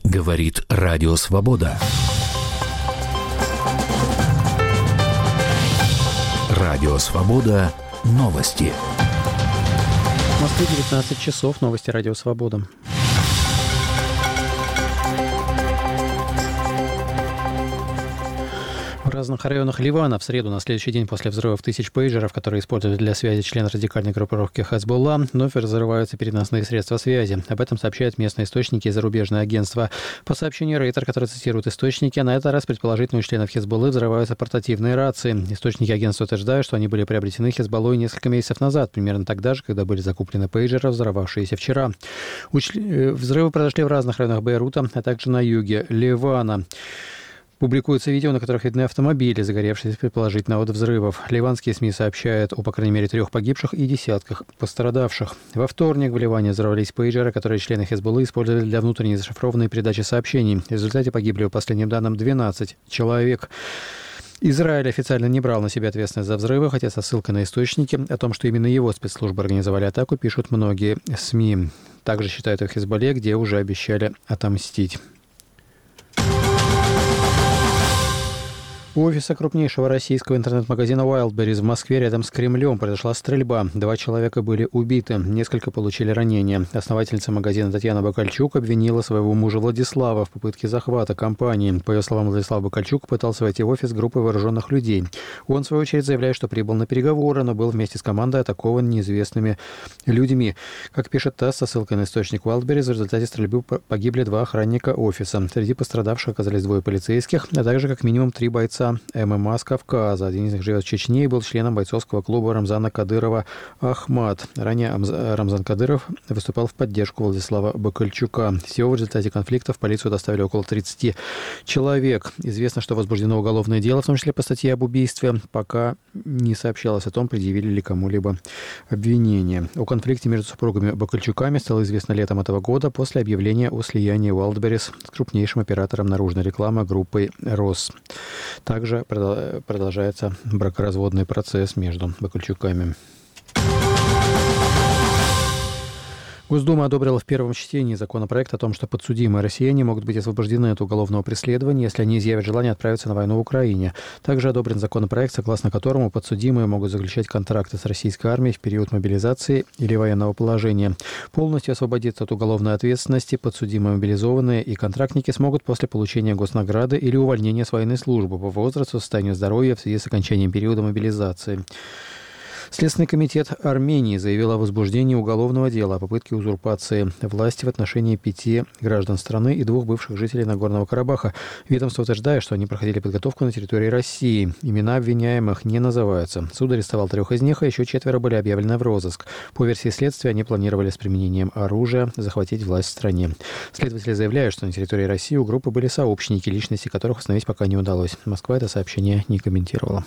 Говорит Радио Свобода. Радио Свобода. Новости. В Москве 19 часов. Новости Радио Свобода. В разных районах Ливана в среду, на следующий день после взрывов тысяч пейджеров, которые используют для связи члены радикальной группировки Хезболла, вновь разрываются переносные средства связи. Об этом сообщают местные источники и зарубежные агентства. По сообщению Рейтер, который цитирует источники, на этот раз предположительно у членов Хезболлы взрываются портативные рации. Источники агентства утверждают, что они были приобретены Хезболлой несколько месяцев назад, примерно тогда же, когда были закуплены пейджеры, взорвавшиеся вчера. Взрывы произошли в разных районах Бейрута, а также на юге Ливана. Публикуются видео, на которых видны автомобили, загоревшиеся предположительно от взрывов. Ливанские СМИ сообщают о, по крайней мере, 3 погибших и десятках пострадавших. Во вторник в Ливане взорвались пейджеры, которые члены Хезболлы использовали для внутренней зашифрованной передачи сообщений. В результате погибли, по последним данным, 12 человек. Израиль официально не брал на себя ответственность за взрывы, хотя со ссылкой на источники о том, что именно его спецслужбы организовали атаку, пишут многие СМИ. Также считают о Хезболле, где уже обещали отомстить. У офиса крупнейшего российского интернет-магазина Wildberries в Москве рядом с Кремлем произошла стрельба. 2 человека были убиты, несколько получили ранения. Основательница магазина Татьяна Бакальчук обвинила своего мужа Владислава в попытке захвата компании. По ее словам, Владислав Бакальчук пытался войти в офис группы вооруженных людей. Он, в свою очередь, заявляет, что прибыл на переговоры, но был вместе с командой атакован неизвестными людьми. Как пишет ТАСС со ссылкой на источник Wildberries, в результате стрельбы погибли 2 охранника офиса. Среди пострадавших оказались 2 полицейских, а также как минимум 3 бойца ММА с Кавказа. Один из них живет в Чечне и был членом бойцовского клуба Рамзана Кадырова «Ахмат». Ранее Рамзан Кадыров выступал в поддержку Владислава Бакальчука. Всего в результате конфликта в полицию доставили около 30 человек. Известно, что возбуждено уголовное дело, в том числе по статье об убийстве. Пока не сообщалось о том, предъявили ли кому-либо обвинение. О конфликте между супругами Бакальчуками стало известно летом этого года после объявления о слиянии Wildberries с крупнейшим оператором наружной рекламы группой «Рос». Также продолжается бракоразводный процесс между Бакальчуками. Госдума одобрила в первом чтении законопроект о том, что подсудимые россияне могут быть освобождены от уголовного преследования, если они изъявят желание отправиться на войну в Украине. Также одобрен законопроект, согласно которому подсудимые могут заключать контракты с российской армией в период мобилизации или военного положения. Полностью освободиться от уголовной ответственности подсудимые мобилизованные и контрактники смогут после получения госнаграды или увольнения с военной службы по возрасту, состоянию здоровья в связи с окончанием периода мобилизации. Следственный комитет Армении заявил о возбуждении уголовного дела о попытке узурпации власти в отношении 5 граждан страны и 2 бывших жителей Нагорного Карабаха. Ведомство утверждает, что они проходили подготовку на территории России. Имена обвиняемых не называются. Суд арестовал 3 из них, а еще 4 были объявлены в розыск. По версии следствия, они планировали с применением оружия захватить власть в стране. Следователи заявляют, что на территории России у группы были сообщники, личности которых установить пока не удалось. Москва это сообщение не комментировала.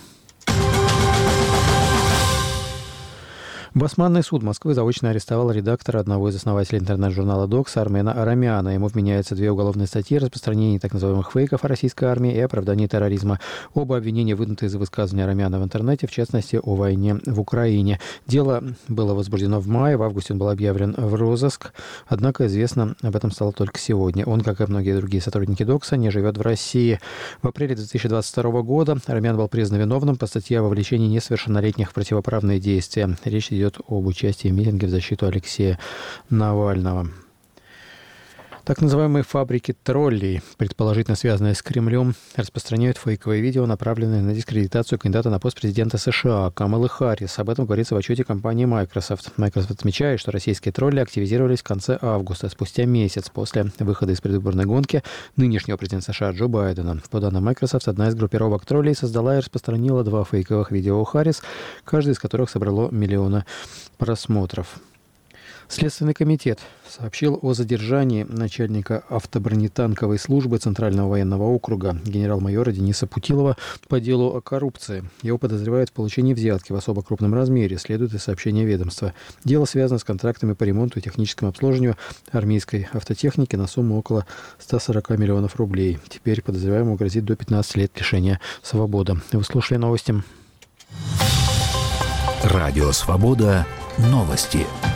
Басманный суд Москвы заочно арестовал редактора одного из основателей интернет-журнала «Докс» Армена Арамяна. Ему вменяются 2 уголовные статьи: распространение так называемых фейков о российской армии и оправдание терроризма. Оба обвинения выдвинуты из высказывания Арамяна в интернете, в частности, о войне в Украине. Дело было возбуждено в мае, в августе он был объявлен в розыск, однако известно об этом стало только сегодня. Он, как и многие другие сотрудники «Докса», не живет в России. В апреле 2022 года Арамян был признан виновным по статье о вовлечении несовершеннолетних в противоправные действия. Речь идет об участии в митинге в защиту Алексея Навального. Так называемые фабрики троллей, предположительно связанные с Кремлем, распространяют фейковые видео, направленные на дискредитацию кандидата на пост президента США Камалы Харрис. Об этом говорится в отчете компании Microsoft. Microsoft отмечает, что российские тролли активизировались в конце августа, спустя месяц после выхода из предвыборной гонки нынешнего президента США Джо Байдена. По данным Microsoft, одна из группировок троллей создала и распространила 2 фейковых видео о Харрис, каждый из которых собрало миллионы просмотров. Следственный комитет сообщил о задержании начальника автобронетанковой службы Центрального военного округа генерал-майора Дениса Путилова по делу о коррупции. Его подозревают в получении взятки в особо крупном размере, следует из сообщения ведомства. Дело связано с контрактами по ремонту и техническому обслуживанию армейской автотехники на сумму около 140 миллионов рублей. Теперь подозреваемому грозит до 15 лет лишения свободы. Вы слушали новости. Радио Свобода. Новости.